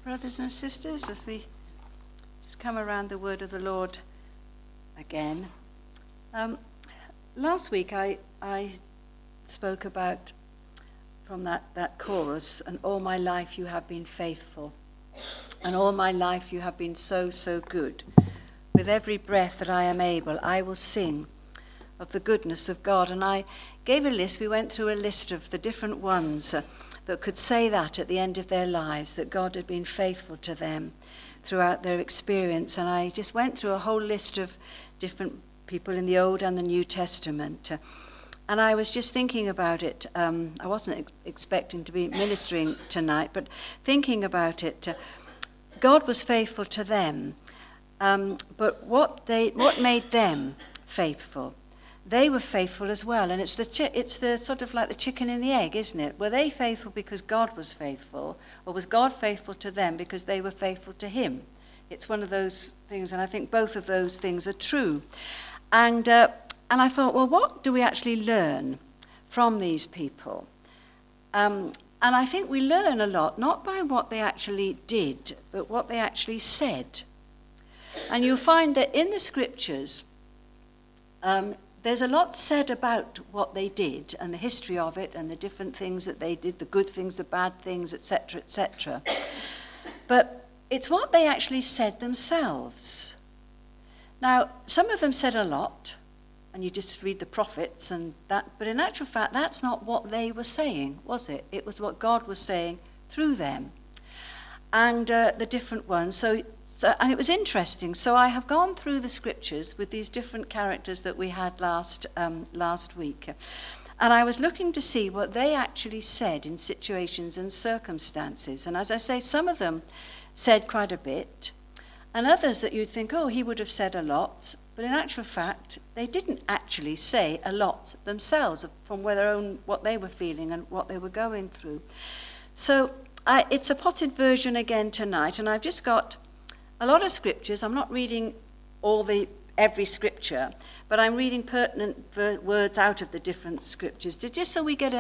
brothers and sisters, as we just come around the word of the Lord again. Last week I spoke about, from that chorus, and all my life you have been faithful, and all my life you have been so, so good. With every breath that I am able, I will sing of the goodness of God. And I gave a list, we went through a list of the different ones that could say that at the end of their lives, that God had been faithful to them throughout their experience. And I just went through a whole list of different people in the Old and the New Testament. And I was just thinking about it. I wasn't expecting to be ministering tonight, but thinking about it, God was faithful to them. But what made them faithful? They were faithful as well, and it's the sort of like the chicken and the egg, isn't it? Were they faithful because God was faithful, or was God faithful to them because they were faithful to him? It's one of those things, and I think both of those things are true. And I thought, well, what do we actually learn from these people? And I think we learn a lot, not by what they actually did, but what they actually said. And you'll find that in the scriptures, there's a lot said about what they did and the history of it and the different things that they did, the good things, the bad things, etc., etc. But it's what they actually said themselves. Now, some of them said a lot, and you just read the prophets and that, but in actual fact, that's not what they were saying, was it? It was what God was saying through them and the different ones. And it was interesting. So I have gone through the scriptures with these different characters that we had last week. And I was looking to see what they actually said in situations and circumstances. And as I say, some of them said quite a bit. And others that you'd think, oh, he would have said a lot. But in actual fact, they didn't actually say a lot themselves from what they were feeling and what they were going through. So it's a potted version again tonight. And I've just got a lot of scriptures. I'm not reading every scripture, but I'm reading pertinent words out of the different scriptures, just so we get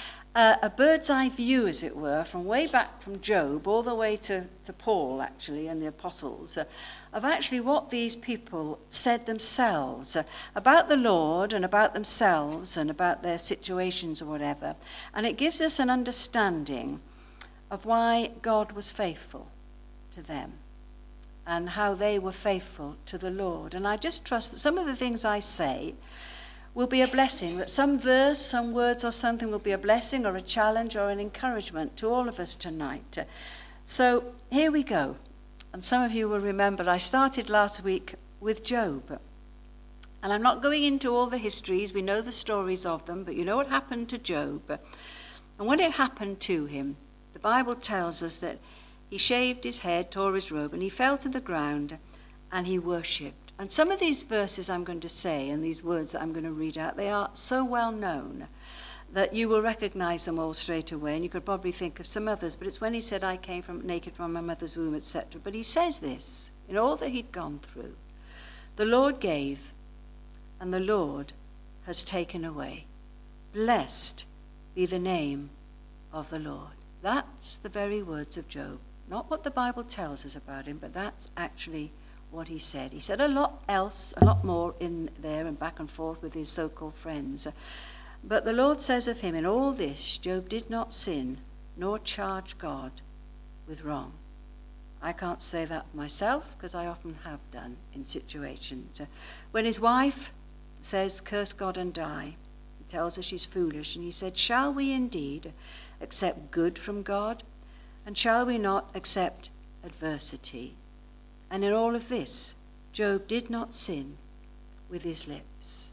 a bird's eye view, as it were, from way back from Job all the way to Paul, actually, and the apostles, of actually what these people said themselves about the Lord and about themselves and about their situations or whatever. And it gives us an understanding of why God was faithful to them and how they were faithful to the Lord. And I just trust that some of the things I say will be a blessing, that some verse, some words or something will be a blessing or a challenge or an encouragement to all of us tonight. So here we go. And some of you will remember I started last week with Job. And I'm not going into all the histories, we know the stories of them, but you know what happened to Job. And when it happened to him, the Bible tells us that he shaved his head, tore his robe, and he fell to the ground and he worshipped. And some of these verses I'm going to say and these words that I'm going to read out, they are so well known that you will recognize them all straight away. And you could probably think of some others, but it's when he said, I came naked from my mother's womb, etc. But he says this, in all that he'd gone through. The Lord gave, and the Lord has taken away. Blessed be the name of the Lord. That's the very words of Job. Not what the Bible tells us about him, but that's actually what he said. He said a lot else, a lot more in there and back and forth with his so-called friends. But the Lord says of him, in all this, Job did not sin, nor charge God with wrong. I can't say that myself, because I often have done in situations. When his wife says, curse God and die, he tells her she's foolish, and he said, shall we indeed accept good from God? And shall we not accept adversity? And in all of this, Job did not sin with his lips.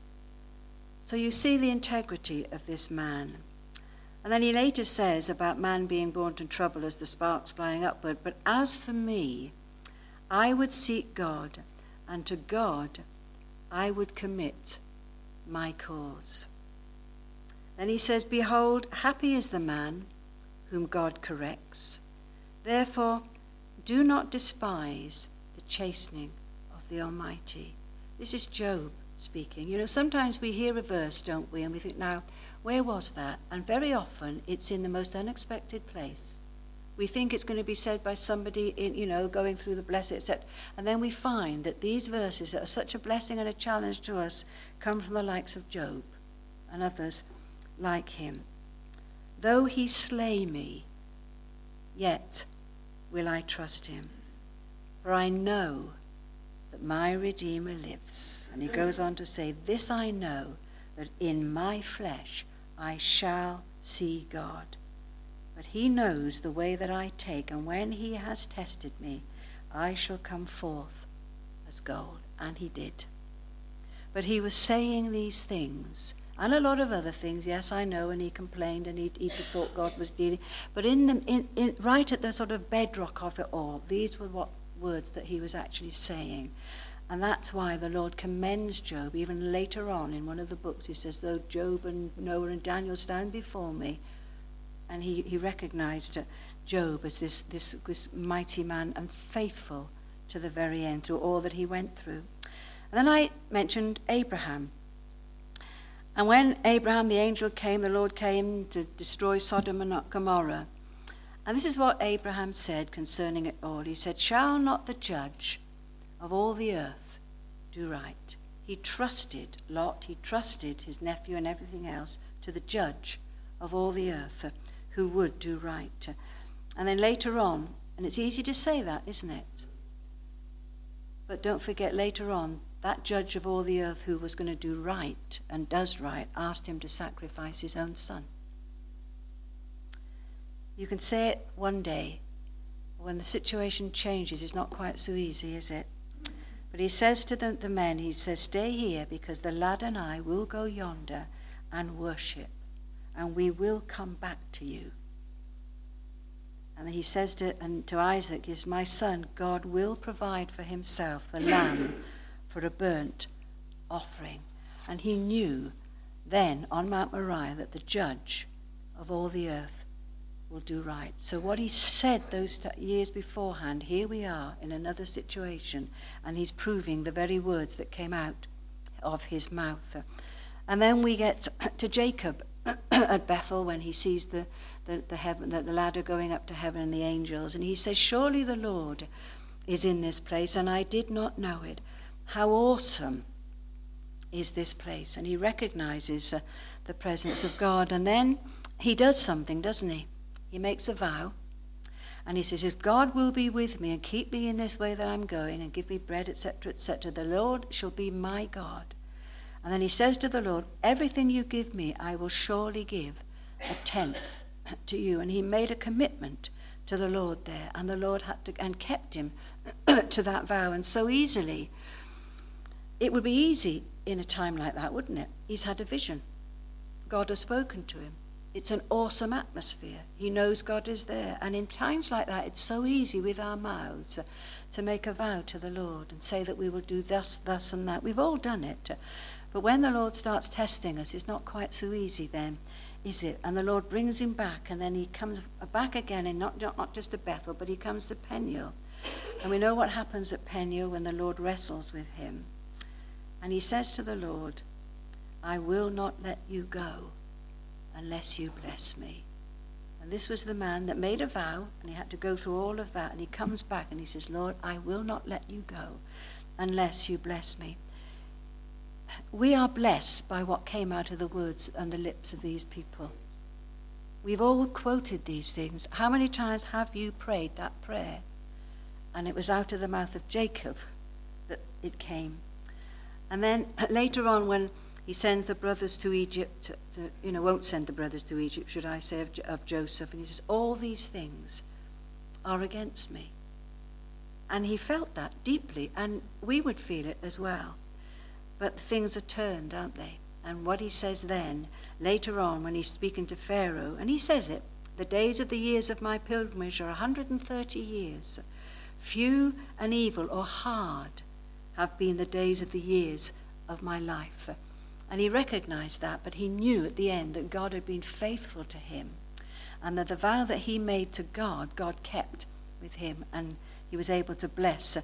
So you see the integrity of this man. And then he later says about man being born to trouble as the sparks flying upward. But as for me, I would seek God, and to God I would commit my cause. Then he says, behold, happy is the man whom God corrects. Therefore, do not despise the chastening of the Almighty. This is Job speaking. You know, sometimes we hear a verse, don't we, and we think, now, where was that? And very often it's in the most unexpected place. We think it's going to be said by somebody going through the blessing, etc. And then we find that these verses that are such a blessing and a challenge to us come from the likes of Job and others like him. Though he slay me, yet will I trust him. For I know that my Redeemer lives. And he goes on to say, this I know, that in my flesh I shall see God. But he knows the way that I take, and when he has tested me, I shall come forth as gold. And he did. But he was saying these things, and a lot of other things, yes, I know, and he complained, and he thought God was dealing. But right at the sort of bedrock of it all, these were what words that he was actually saying. And that's why the Lord commends Job. Even later on in one of the books, he says, though Job and Noah and Daniel stand before me, and he recognized Job as this mighty man and faithful to the very end through all that he went through. And then I mentioned Abraham. And when Abraham, the angel came, the Lord came to destroy Sodom and Gomorrah. And this is what Abraham said concerning it all. He said, shall not the judge of all the earth do right? He trusted Lot, he trusted his nephew and everything else to the judge of all the earth who would do right. And then later on, and it's easy to say that, isn't it? But don't forget, later on, that judge of all the earth who was going to do right and does right asked him to sacrifice his own son. You can say it one day. When the situation changes, it's not quite so easy, is it? But he says to the men, he says, stay here, because the lad and I will go yonder and worship, and we will come back to you. And then he says to Isaac, is my son, God will provide for himself a lamb for a burnt offering. And he knew then on Mount Moriah that the judge of all the earth will do right. So what he said those years beforehand, here we are in another situation, and he's proving the very words that came out of his mouth. And then we get to Jacob at Bethel when he sees the ladder going up to heaven and the angels, and he says, surely the Lord is in this place, and I did not know it. How awesome is this place? And he recognizes the presence of God. And then he does something, doesn't he? He makes a vow. And he says, if God will be with me and keep me in this way that I'm going and give me bread, etc., the Lord shall be my God. And then he says to the Lord, everything you give me, I will surely give a tenth to you. And he made a commitment to the Lord there. And the Lord had to, and kept him to that vow. And so easily, it would be easy in a time like that, wouldn't it? He's had a vision. God has spoken to him. It's an awesome atmosphere. He knows God is there. And in times like that, it's so easy with our mouths to make a vow to the Lord and say that we will do thus, thus, and that. We've all done it. But when the Lord starts testing us, it's not quite so easy then, is it? And the Lord brings him back, and then he comes back again, and not just to Bethel, but he comes to Peniel. And we know what happens at Peniel when the Lord wrestles with him. And he says to the Lord, I will not let you go unless you bless me. And this was the man that made a vow, and he had to go through all of that, and he comes back and he says, Lord, I will not let you go unless you bless me. We are blessed by what came out of the words and the lips of these people. We've all quoted these things. How many times have you prayed that prayer? And it was out of the mouth of Jacob that it came. And then later on, when he sends the brothers to Egypt, won't send the brothers to Egypt, should I say, of Joseph, and he says, all these things are against me. And he felt that deeply, and we would feel it as well. But things are turned, aren't they? And what he says then, later on, when he's speaking to Pharaoh, and he says it, the days of the years of my pilgrimage are 130 years. Few and evil or hard have been the days of the years of my life. And he recognized that, but he knew at the end that God had been faithful to him, and that the vow that he made to God, God kept with him, and he was able to bless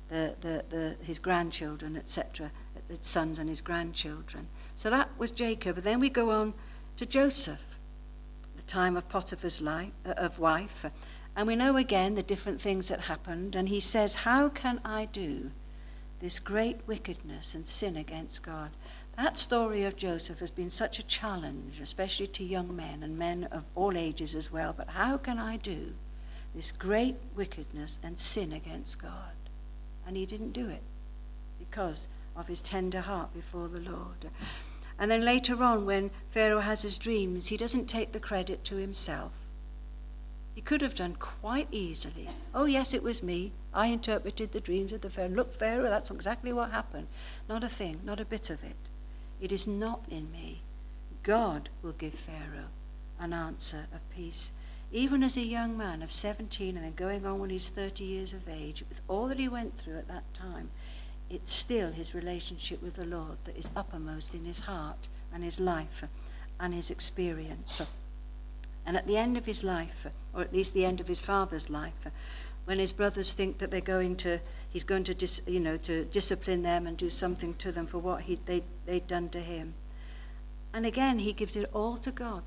his grandchildren, etc., his sons and his grandchildren. So that was Jacob. And then we go on to Joseph, the time of Potiphar's wife, And we know again the different things that happened. And he says, how can I do this great wickedness and sin against God? That story of Joseph has been such a challenge, especially to young men and men of all ages as well. But how can I do this great wickedness and sin against God? And he didn't do it because of his tender heart before the Lord. And then later on, when Pharaoh has his dreams, he doesn't take the credit to himself. He could have done quite easily. Oh, yes, it was me. I interpreted the dreams of the Pharaoh. Look, Pharaoh, that's exactly what happened. Not a thing, not a bit of it. It is not in me. God will give Pharaoh an answer of peace. Even as a young man of 17 and then going on when he's 30 years of age, with all that he went through at that time, it's still his relationship with the Lord that is uppermost in his heart and his life and his experience. And at the end of his life, or at least the end of his father's life, when his brothers think that he's going to discipline them and do something to them for what they'd done to him. And again, he gives it all to God.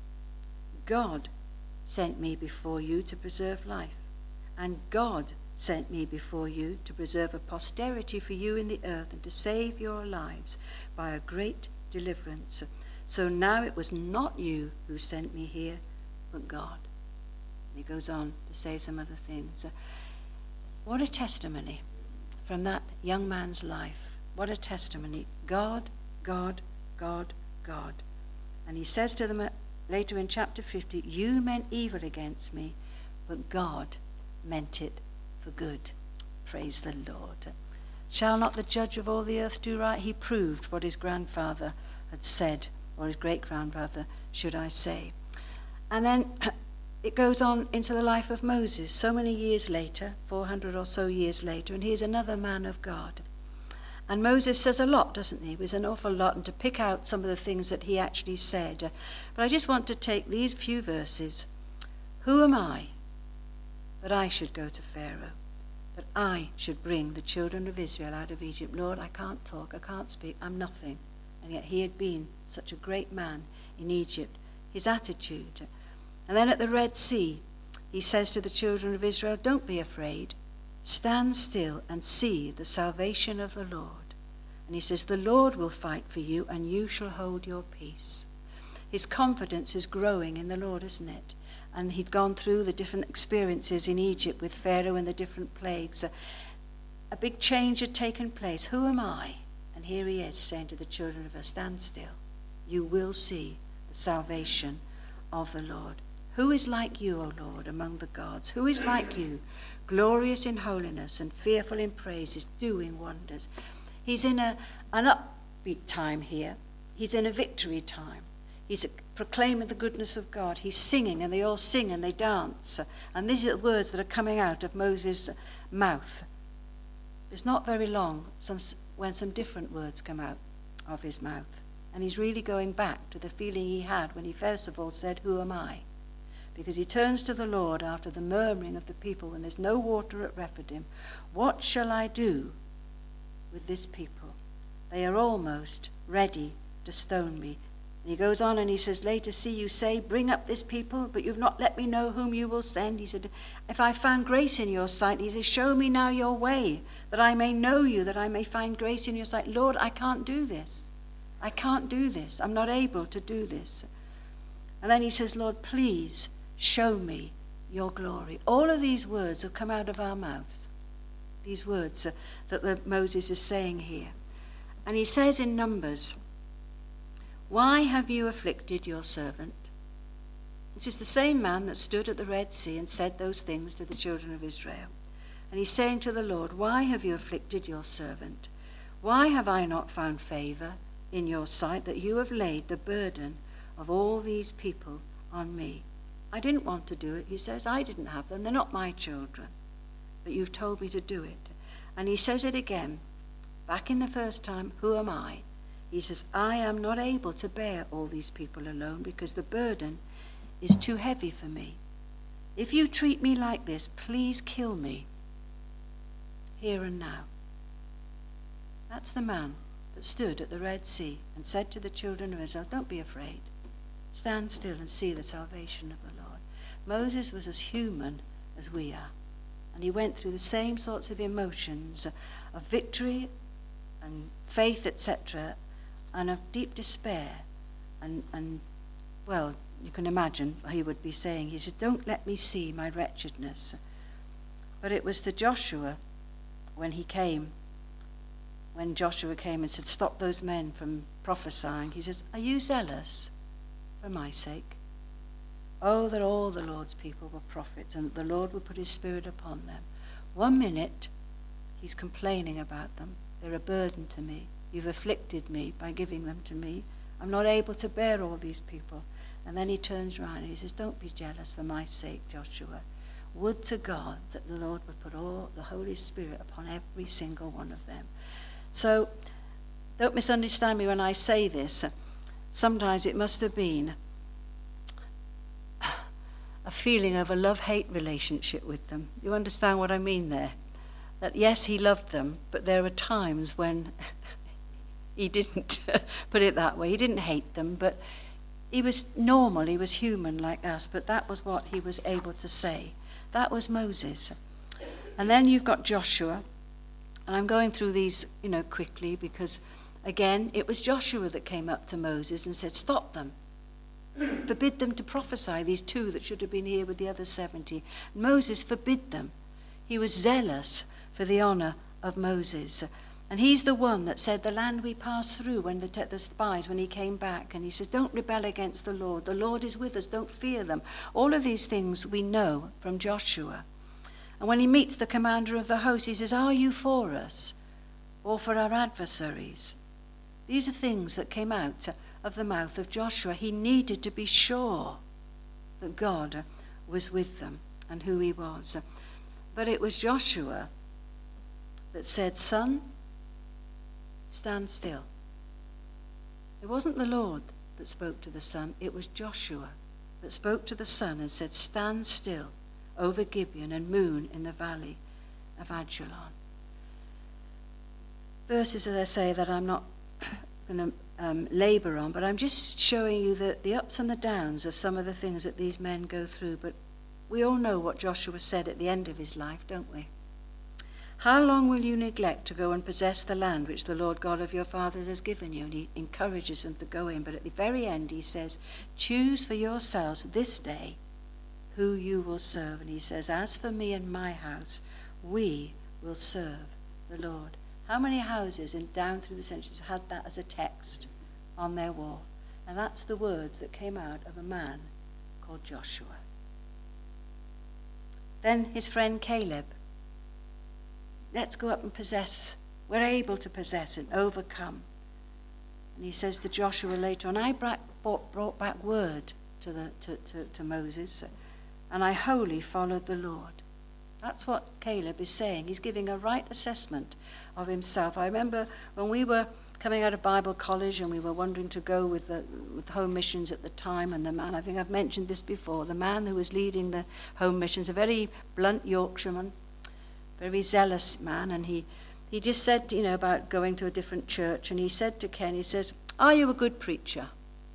God sent me before you to preserve life. And God sent me before you to preserve a posterity for you in the earth and to save your lives by a great deliverance. So now it was not you who sent me here, but God. And he goes on to say some other things. What a testimony from that young man's life. What a testimony. God, God, God, God. And he says to them later in chapter 50, you meant evil against me, but God meant it for good. Praise the Lord. Shall not the judge of all the earth do right? He proved what his grandfather had said, or his great-grandfather, should I say. And then it goes on into the life of Moses, so many years later, 400 or so years later, and he's another man of God. And Moses says a lot, doesn't he? There's an awful lot, and to pick out some of the things that he actually said. But I just want to take these few verses. Who am I that I should go to Pharaoh, that I should bring the children of Israel out of Egypt? Lord, I can't talk, I can't speak, I'm nothing. And yet he had been such a great man in Egypt, his attitude. And then at the Red Sea, he says to the children of Israel, don't be afraid. Stand still and see the salvation of the Lord. And he says, the Lord will fight for you and you shall hold your peace. His confidence is growing in the Lord, isn't it? And he'd gone through the different experiences in Egypt with Pharaoh and the different plagues. A big change had taken place. Who am I? And here he is saying to the children of Israel, stand still. You will see the salvation of the Lord. Who is like you, O Lord, among the gods? Who is like you, glorious in holiness and fearful in praises, doing wonders? He's in an upbeat time here. He's in a victory time. He's proclaiming the goodness of God. He's singing, and they all sing and they dance. And these are the words that are coming out of Moses' mouth. It's not very long when some different words come out of his mouth. And he's really going back to the feeling he had when he first of all said, who am I? Because he turns to the Lord after the murmuring of the people when there's no water at Rephidim. What shall I do with this people? They are almost ready to stone me. And he goes on and he says, later, see, you say, bring up this people, but you've not let me know whom you will send. He said, if I found grace in your sight, he says, show me now your way, that I may know you, that I may find grace in your sight. Lord, I can't do this. I can't do this. I'm not able to do this. And then he says, Lord, please show me your glory. All of these words have come out of our mouths. These words that Moses is saying here. And he says in Numbers, why have you afflicted your servant? This is the same man that stood at the Red Sea and said those things to the children of Israel. And he's saying to the Lord, why have you afflicted your servant? Why have I not found favor in your sight that you have laid the burden of all these people on me? I didn't want to do it, he says. I didn't have them. They're not my children. But you've told me to do it. And he says it again. Back in the first time, who am I? He says, I am not able to bear all these people alone because the burden is too heavy for me. If you treat me like this, please kill me here and now. That's the man that stood at the Red Sea and said to the children of Israel, don't be afraid. Stand still and see the salvation of the Lord. Moses was as human as we are. And he went through the same sorts of emotions of victory and faith, etc., and of deep despair. And well, you can imagine he would be saying, he says, don't let me see my wretchedness. But it was to Joshua when Joshua came and said, stop those men from prophesying. He says, are you zealous for my sake? Oh, that all the Lord's people were prophets and that the Lord would put his spirit upon them. 1 minute, he's complaining about them. They're a burden to me. You've afflicted me by giving them to me. I'm not able to bear all these people. And then he turns around and he says, don't be jealous for my sake, Joshua. Would to God that the Lord would put all the Holy Spirit upon every single one of them. So don't misunderstand me when I say this. Sometimes it must have been a feeling of a love-hate relationship with them. You understand what I mean there? That yes, he loved them, but there were times when he didn't put it that way. He didn't hate them, but he was normal, he was human like us, but that was what he was able to say. That was Moses. And then you've got Joshua, and I'm going through these, quickly, because again, it was Joshua that came up to Moses and said, stop them. Forbid them to prophesy, these 2 that should have been here with the other 70. Moses forbid them. He was zealous for the honor of Moses. And he's the one that said, the land we passed through when the spies, when he came back, and he says, don't rebel against the Lord is with us, don't fear them. All of these things we know from Joshua. And when he meets the commander of the host, he says, are you for us or for our adversaries? These are things that came out of the mouth of Joshua. He needed to be sure that God was with them and who he was. But it was Joshua that said, son, stand still. It wasn't the Lord that spoke to the son, it was Joshua that spoke to the son and said, stand still over Gibeon and moon in the valley of Ajalon. Verses, as I say, that I'm not going to labor on, but I'm just showing you the ups and the downs of some of the things that these men go through. But we all know what Joshua said at the end of his life, don't we? How long will you neglect to go and possess the land which the Lord God of your fathers has given you? And he encourages them to go in. But at the very end he says, choose for yourselves this day who you will serve. And he says, as for me and my house, we will serve the Lord. How many houses down through the centuries had that as a text on their wall? And that's the words that came out of a man called Joshua. Then his friend Caleb. Let's go up and possess. We're able to possess and overcome. And he says to Joshua later on, I brought back word to Moses, and I wholly followed the Lord. That's what Caleb is saying. He's giving a right assessment of himself. I remember when we were coming out of Bible college and we were wanting to go with home missions at the time, and the man, I think I've mentioned this before, the man who was leading the home missions, a very blunt Yorkshireman, very zealous man, and he just said, about going to a different church, and he said to Ken, he says, are you a good preacher?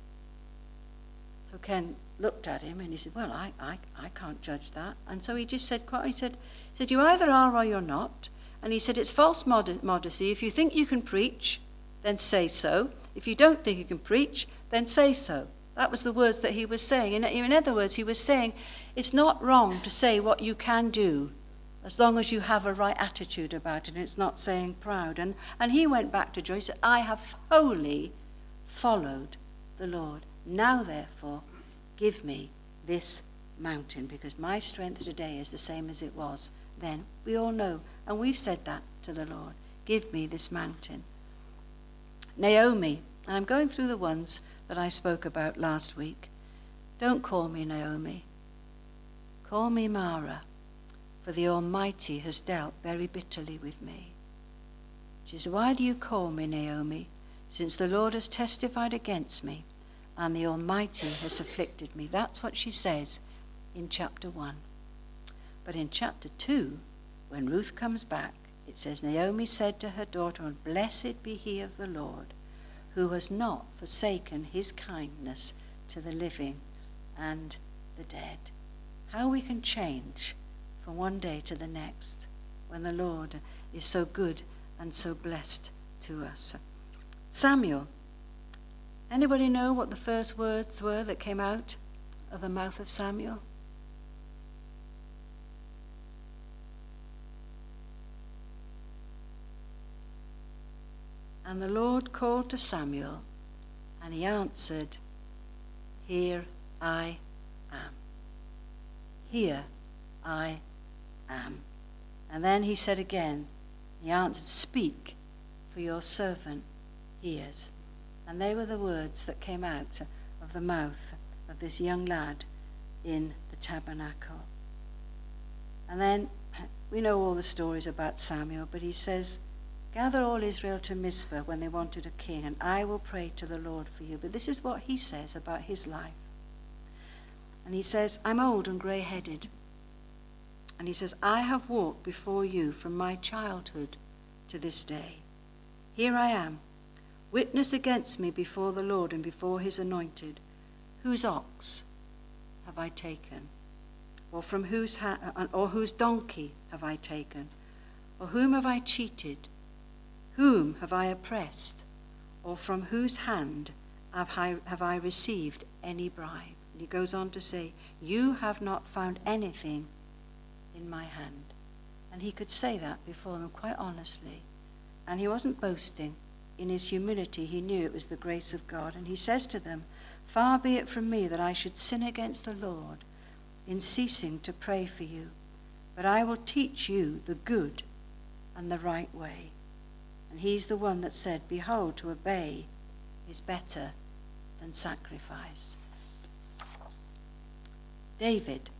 So Ken looked at him and he said, well, I can't judge that. And so he just said, you either are or you're not. And he said, it's false modesty. If you think you can preach, then say so. If you don't think you can preach, then say so. That was the words that he was saying. In other words, he was saying, it's not wrong to say what you can do, as long as you have a right attitude about it, and it's not saying proud. And he went back to Joshua. He said, I have wholly followed the Lord. Now, therefore, give me this mountain, because my strength today is the same as it was then. We all know, and we've said that to the Lord. Give me this mountain. Naomi, and I'm going through the ones that I spoke about last week. Don't call me Naomi. Call me Mara. For the Almighty has dealt very bitterly with me. She says, why do you call me Naomi, since the Lord has testified against me, and the Almighty has afflicted me? That's what she says in chapter 1. But in chapter 2, when Ruth comes back, it says, Naomi said to her daughter, and blessed be he of the Lord, who has not forsaken his kindness to the living and the dead. How we can change from one day to the next when the Lord is so good and so blessed to us. Samuel. Anybody know what the first words were that came out of the mouth of Samuel? And the Lord called to Samuel, and he answered, Here I am. Here I am. And then he said again, he answered, Speak, for your servant hears. And they were the words that came out of the mouth of this young lad in the tabernacle. And then we know all the stories about Samuel, but he says, Gather all Israel to Mizpah when they wanted a king, and I will pray to the Lord for you. But this is what he says about his life. And he says, I'm old and grey-headed. And he says, I have walked before you from my childhood to this day. Here I am, witness against me before the Lord and before his anointed. Whose ox have I taken? Or from whose donkey have I taken? Or whom have I cheated? Whom have I oppressed? Or from whose hand have I received any bribe? And he goes on to say, You have not found anything in my hand. And he could say that before them quite honestly. And he wasn't boasting. In his humility, he knew it was the grace of God. And he says to them, Far be it from me that I should sin against the Lord in ceasing to pray for you. But I will teach you the good and the right way. And he's the one that said, Behold, to obey is better than sacrifice. David.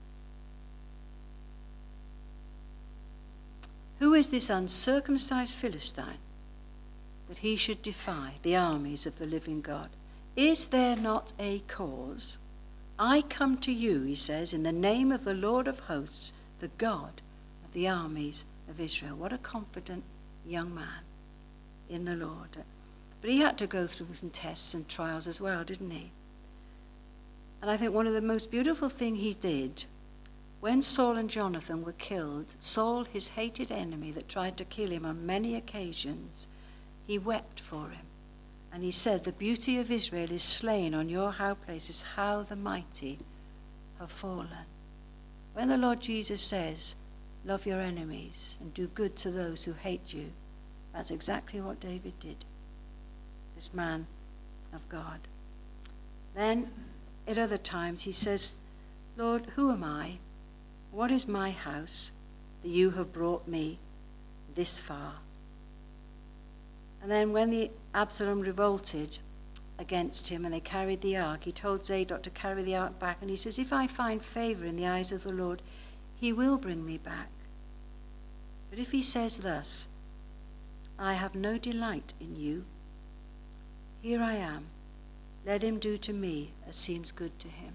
Who is this uncircumcised Philistine that he should defy the armies of the living God? Is there not a cause? I come to you, he says, in the name of the Lord of hosts, the God of the armies of Israel. What a confident young man in the Lord. But he had to go through some tests and trials as well, didn't he? And I think one of the most beautiful things he did, when Saul and Jonathan were killed, Saul, his hated enemy that tried to kill him on many occasions, he wept for him. And he said, The beauty of Israel is slain on your high places, how the mighty have fallen. When the Lord Jesus says, Love your enemies and do good to those who hate you, that's exactly what David did, this man of God. Then, at other times, he says, Lord, who am I? What is my house that you have brought me this far? And then when the Absalom revolted against him and they carried the ark, he told Zadok to carry the ark back. And he says, if I find favor in the eyes of the Lord, he will bring me back. But if he says thus, I have no delight in you, here I am, let him do to me as seems good to him.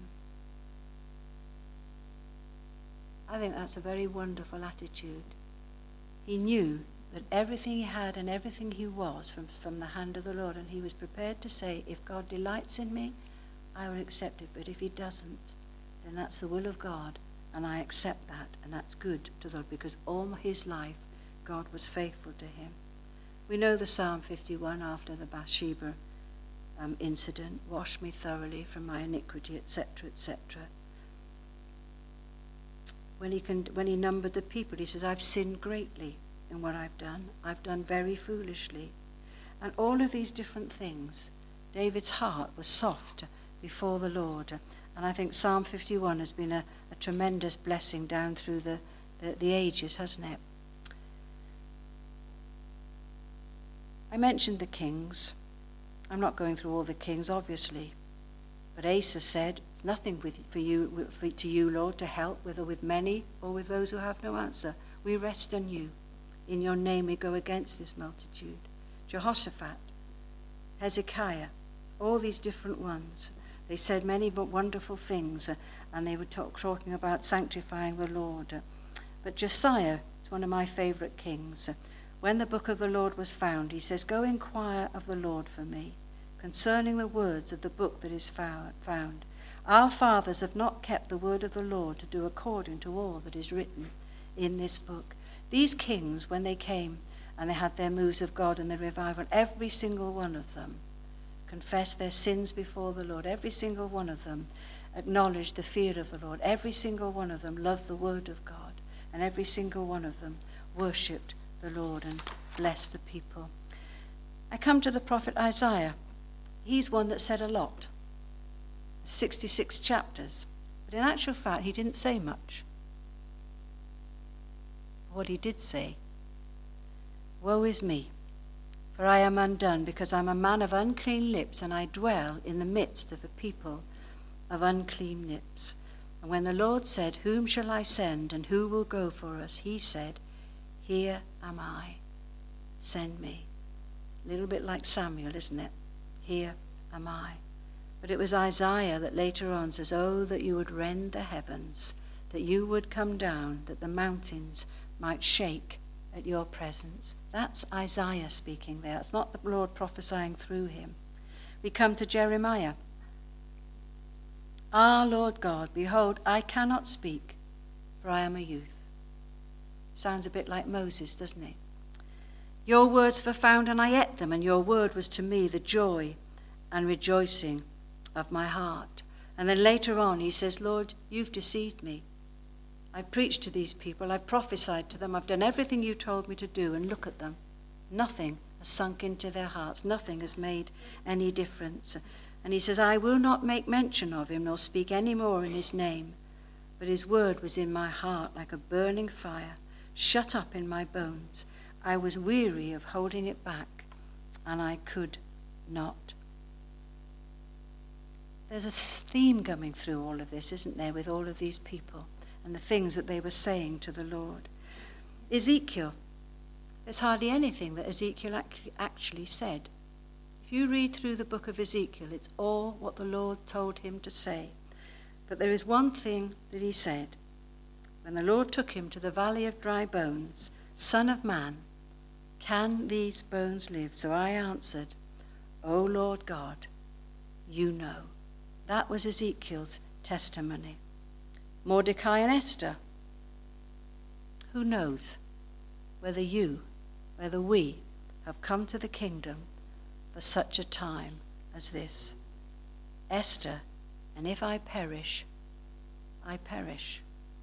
I think that's a very wonderful attitude. He knew that everything he had and everything he was from the hand of the Lord, and he was prepared to say, if God delights in me, I will accept it, but if he doesn't, then that's the will of God, and I accept that, and that's good to the Lord, because all his life God was faithful to him. We know the Psalm 51 after the Bathsheba incident, wash me thoroughly from my iniquity, etc., etc. When he numbered the people, he says, I've sinned greatly in what I've done very foolishly. And all of these different things, David's heart was soft before the Lord. And I think Psalm 51 has been a tremendous blessing down through the ages, hasn't it? I mentioned the kings. I'm not going through all the kings, obviously. But Asa said, it's nothing to you, Lord, to help, whether with many or with those who have no answer. We rest on you. In your name we go against this multitude. Jehoshaphat, Hezekiah, all these different ones. They said many but wonderful things, and they were talking about sanctifying the Lord. But Josiah is one of my favorite kings. When the book of the Lord was found, he says, go inquire of the Lord for me concerning the words of the book that is found. Our fathers have not kept the word of the Lord to do according to all that is written in this book. These kings, when they came and they had their moves of God and the revival, every single one of them confessed their sins before the Lord. Every single one of them acknowledged the fear of the Lord. Every single one of them loved the word of God. And every single one of them worshipped the Lord and blessed the people. I come to the prophet Isaiah. He's one that said a lot. 66 chapters. But in actual fact, he didn't say much. What he did say, woe is me, for I am undone, because I am a man of unclean lips, and I dwell in the midst of a people of unclean lips. And when the Lord said, whom shall I send, and who will go for us? He said, here am I, send me. A little bit like Samuel, isn't it? Here am I. But it was Isaiah that later on says, oh, that you would rend the heavens, that you would come down, that the mountains might shake at your presence. That's Isaiah speaking there. It's not the Lord prophesying through him. We come to Jeremiah. Ah, Lord God, behold, I cannot speak, for I am a youth. Sounds a bit like Moses, doesn't it? Your words were found, and I ate them, and your word was to me the joy and rejoicing of my heart. And then later on he says, Lord, you've deceived me. I preached to these people, I prophesied to them, I've done everything you told me to do, and look at them. Nothing has sunk into their hearts. Nothing has made any difference. And he says, I will not make mention of him, nor speak any more in his name. But his word was in my heart like a burning fire, shut up in my bones. I was weary of holding it back, and I could not. There's a theme coming through all of this, isn't there, with all of these people and the things that they were saying to the Lord. Ezekiel, there's hardly anything that Ezekiel actually said. If you read through the book of Ezekiel, it's all what the Lord told him to say. But there is one thing that he said. When the Lord took him to the valley of dry bones, Son of man, can these bones live? So I answered, O Lord God, you know. That was Ezekiel's testimony. Mordecai and Esther. Who knows whether we have come to the kingdom for such a time as this? Esther, and if I perish, I perish.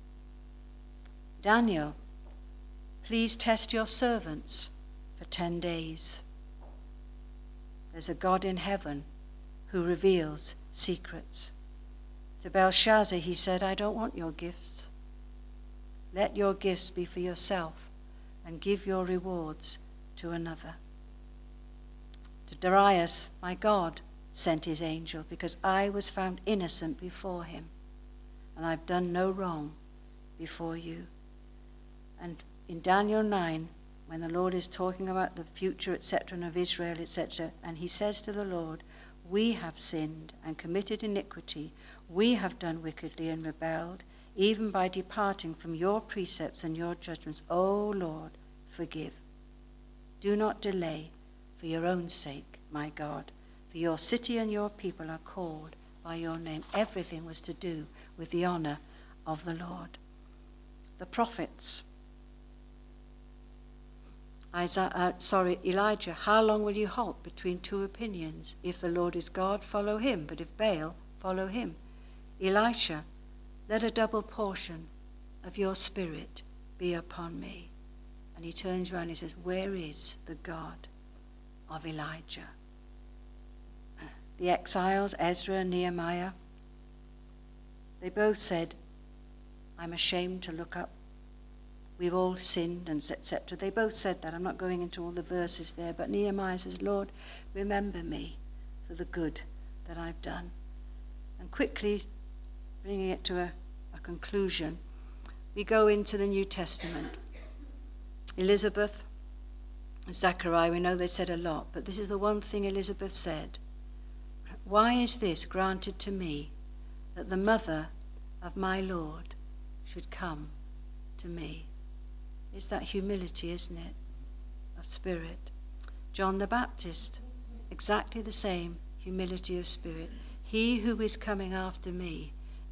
Daniel, please test your servants for 10 days. There's a God in heaven who reveals secrets. To Belshazzar he said, I don't want your gifts. Let your gifts be for yourself, and give your rewards to another. To Darius, my God sent his angel, because I was found innocent before him, and I've done no wrong before you. And in Daniel 9, when the Lord is talking about the future, etc., and of Israel, etc., and he says to the Lord, we have sinned and committed iniquity. We have done wickedly and rebelled, even by departing from your precepts and your judgments. O Lord, forgive. Do not delay for your own sake, my God, for your city and your people are called by your name. Everything was to do with the honor of the Lord. The prophets. Elijah, how long will you halt between two opinions? If the Lord is God, follow him, but if Baal, follow him. Elisha, let a double portion of your spirit be upon me. And he turns around and he says, where is the God of Elijah? The exiles, Ezra and Nehemiah, they both said, I'm ashamed to look up. We've all sinned, and etc. They both said that. I'm not going into all the verses there, but Nehemiah says, Lord, remember me for the good that I've done. And quickly, bringing it to a conclusion, we go into the New Testament. Elizabeth, Zechariah, we know they said a lot, but this is the one thing Elizabeth said. Why is this granted to me, that the mother of my Lord should come to me? It's that humility, isn't it, of spirit. John the Baptist, exactly the same humility of spirit. He who is coming after me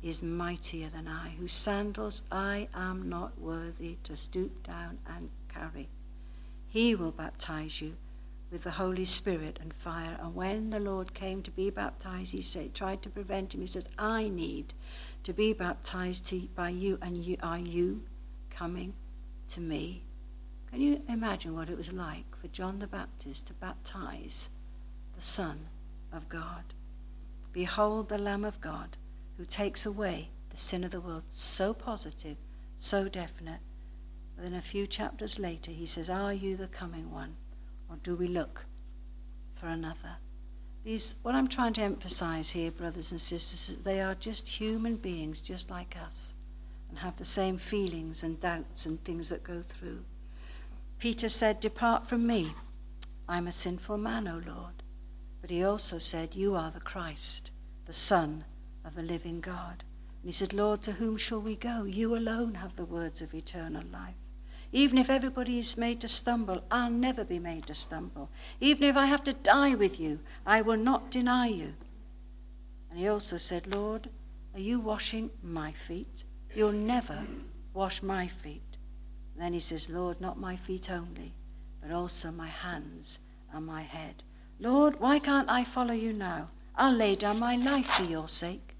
is mightier than I, whose sandals I am not worthy to stoop down and carry. He will baptize you with the Holy Spirit and fire. And when the Lord came to be baptized, he tried to prevent him. He says, I need to be baptized by you, and are you coming to me? Can you imagine what it was like for John the Baptist to baptize the Son of God? Behold the Lamb of God who takes away the sin of the world. So positive, so definite. But then a few chapters later he says, are you the coming one, or do we look for another? What I'm trying to emphasize here, brothers and sisters, is they are just human beings just like us, and have the same feelings and doubts and things that go through. Peter said, depart from me, I'm a sinful man, O Lord. But he also said, you are the Christ, the Son of the living God. And he said, Lord, to whom shall we go? You alone have the words of eternal life. Even if everybody is made to stumble, I'll never be made to stumble. Even if I have to die with you, I will not deny you. And he also said, Lord, are you washing my feet? You'll never wash my feet. And then he says, Lord, not my feet only, but also my hands and my head. Lord, why can't I follow you now? I'll lay down my life for your sake.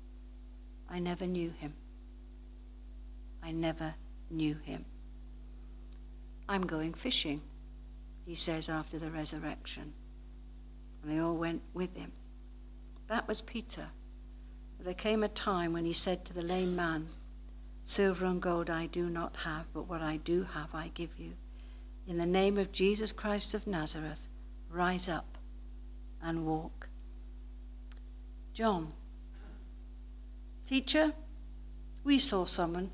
I never knew him. I never knew him. I'm going fishing, he says after the resurrection. And they all went with him. That was Peter. But there came a time when he said to the lame man, silver and gold I do not have, but what I do have I give you. In the name of Jesus Christ of Nazareth, rise up and walk. John, teacher, we saw someone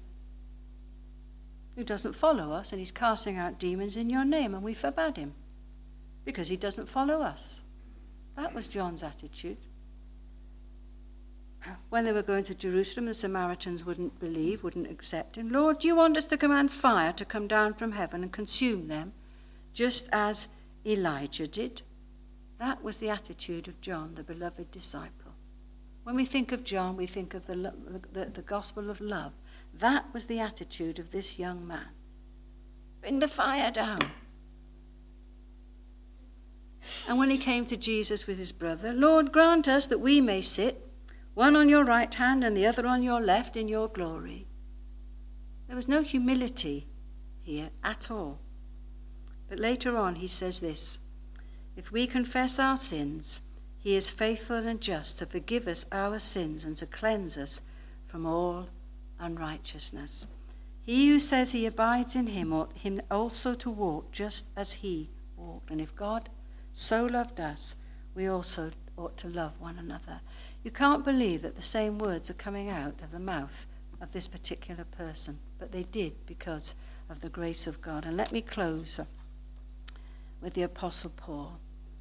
who doesn't follow us, and he's casting out demons in your name, and we forbade him because he doesn't follow us. That was John's attitude. When they were going to Jerusalem, the Samaritans wouldn't believe, wouldn't accept him. Lord, do you want us to command fire to come down from heaven and consume them, just as Elijah did? That was the attitude of John, the beloved disciple. When we think of John, we think of the gospel of love. That was the attitude of this young man. Bring the fire down. And when he came to Jesus with his brother, Lord, grant us that we may sit, one on your right hand and the other on your left in your glory. There was no humility here at all. But later on he says this, if we confess our sins, he is faithful and just to forgive us our sins and to cleanse us from all unrighteousness. He who says he abides in him ought him also to walk just as he walked. And if God so loved us, we also ought to love one another. You can't believe that the same words are coming out of the mouth of this particular person, but they did because of the grace of God. And let me close with the Apostle Paul.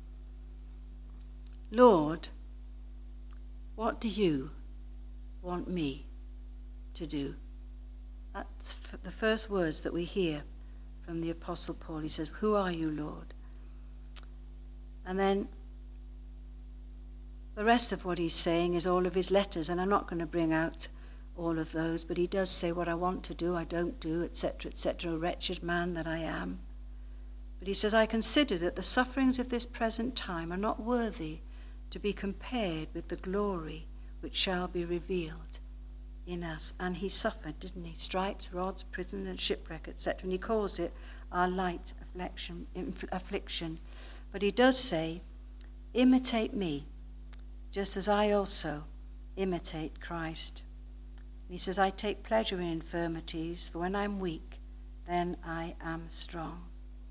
Lord, what do you want me to do? That's the first words that we hear from the Apostle Paul. He says, who are you, Lord? And then the rest of what he's saying is all of his letters, and I'm not going to bring out all of those, but he does say what I want to do, I don't do, etc., wretched man that I am. But he says, I consider that the sufferings of this present time are not worthy to be compared with the glory which shall be revealed in us. And he suffered, didn't he? Stripes, rods, prison, and shipwreck, etc. And he calls it our light affliction. But he does say, imitate me, just as I also imitate Christ. And he says, I take pleasure in infirmities, for when I'm weak, then I am strong.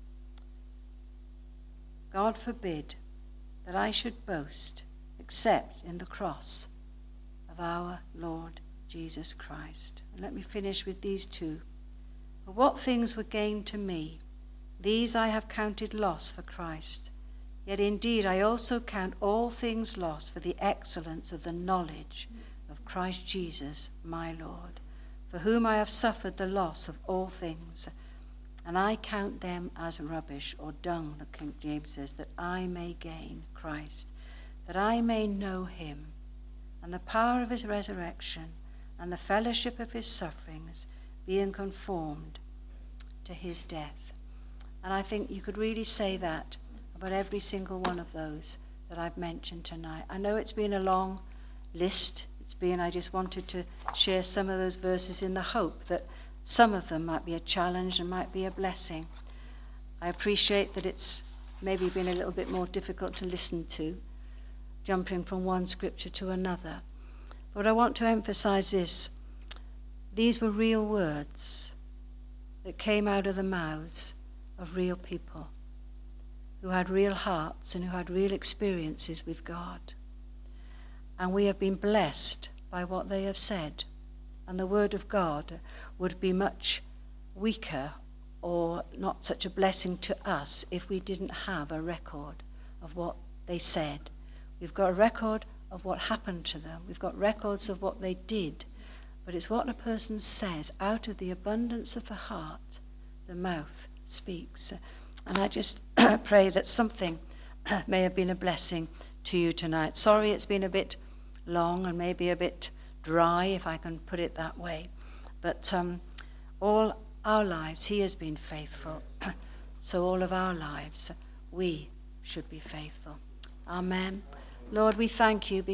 God forbid that I should boast except in the cross of our Lord Jesus Christ. And let me finish with these two. For what things were gained to me, these I have counted loss for Christ. Yet indeed I also count all things lost for the excellence of the knowledge of Christ Jesus my Lord, for whom I have suffered the loss of all things, and I count them as rubbish, or dung, the King James says, that I may gain Christ, that I may know him, and the power of his resurrection, and the fellowship of his sufferings, being conformed to his death. And I think you could really say that about every single one of those that I've mentioned tonight. I know it's been a long list. I just wanted to share some of those verses in the hope that some of them might be a challenge and might be a blessing. I appreciate that it's maybe been a little bit more difficult to listen to, jumping from one scripture to another. But I want to emphasize this. These were real words that came out of the mouths of real people who had real hearts and who had real experiences with God. And we have been blessed by what they have said. And the word of God would be much weaker or not such a blessing to us if we didn't have a record of what they said. We've got a record of what happened to them. We've got records of what they did. But it's what a person says. Out of the abundance of the heart, the mouth speaks. And I just pray that something may have been a blessing to you tonight. Sorry it's been a bit long and maybe a bit dry, if I can put it that way. But all our lives, he has been faithful. So all of our lives, we should be faithful. Amen. Lord, we thank you.